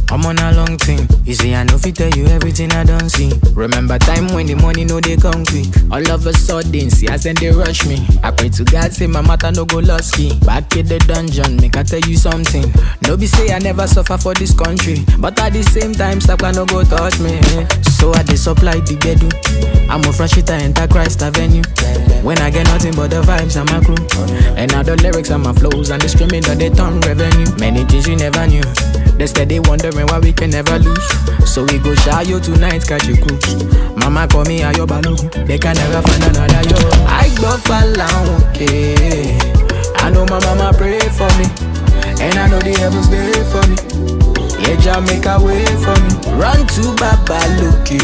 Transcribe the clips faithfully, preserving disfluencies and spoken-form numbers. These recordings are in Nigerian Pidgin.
I'm on a long thing. You see, I know fi tell you everything I don't see. Remember time when the money no they come quick. All of a sudden, see as then they rush me. I pray to God say my matter no go lusky. Back in the dungeon, make I tell you something. No be say I never suffer for this country, but at the same time, stop no go touch me. So I dey supply the bedu. I'm a fresh shit, I enter Christ Avenue. When I get nothing but the vibes and my crew, and now the lyrics and my flows and the screaming that they turn revenue. Many things you never knew. They steady wondering why we can never lose. So we go shy you tonight, catch you cruise. Mama call me Ayo Balogun. They can never find another yo. I go fall okay. I know my mama pray for me, and I know the heavens there for me. Yeah, Jah make a way for me. Run to Baba Loki.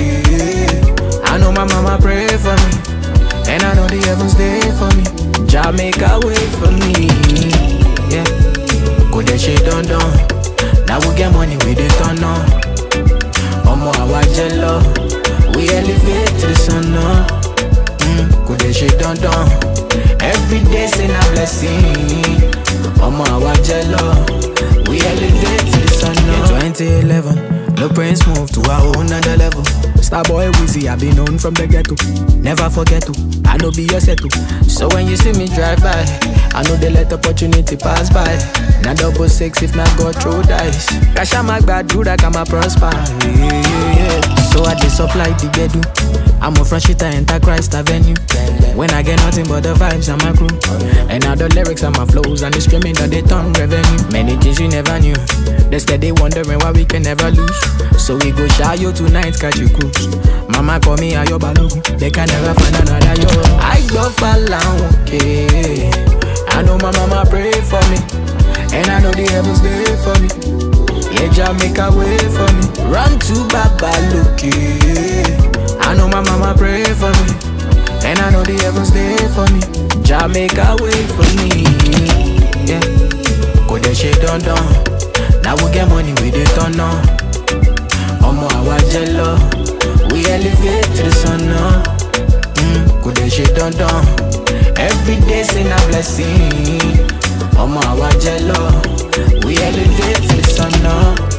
I know my mama pray for me, and I know the heavens there for me. Jah make a way for me. Yeah, go that shit done done. Now we get money, we dey turn on. Omo awa jello, we elevate to the sun now. Mm, go that shit done done. Every day say na blessing. Omo awa jello, we elevate to the sun now. In twenty eleven, Lil Prince moved to a whole nother level. Starboy Wizzy, I be known from the ghetto. Never forget to, I know be your settle. So when you see me drive by, I know they let opportunity pass by. Now double six if not go through dice. Cash out my bad, do that I'm a prosper. Yeah, yeah, yeah. So I dey supply the bedu. I'm a fresh shit, I enter Christ Avenue. When I get nothing but the vibes and my crew, and now the lyrics and my flows and the screaming that they turn revenue. Many things you never knew. They steady wondering why we can never lose. So we go shy you tonight, catch you cruise. Mama call me Ayo Balogun. They can never find another yo. I go fall okay. I know my mama pray for me, and I know the heavens there for me. Yeah, Jah make a way for me. Run to Baba Loki. I know my mama pray for me, and I know the heavens there for me. Jah make a way for me. Yeah, go that shit done done. Now we get money, we dey turn on. Omo awa jello, we elevate to the sun now. Mm, go that shit done done. Every day say na blessing. Omo awa jello, we elevate to the sun now.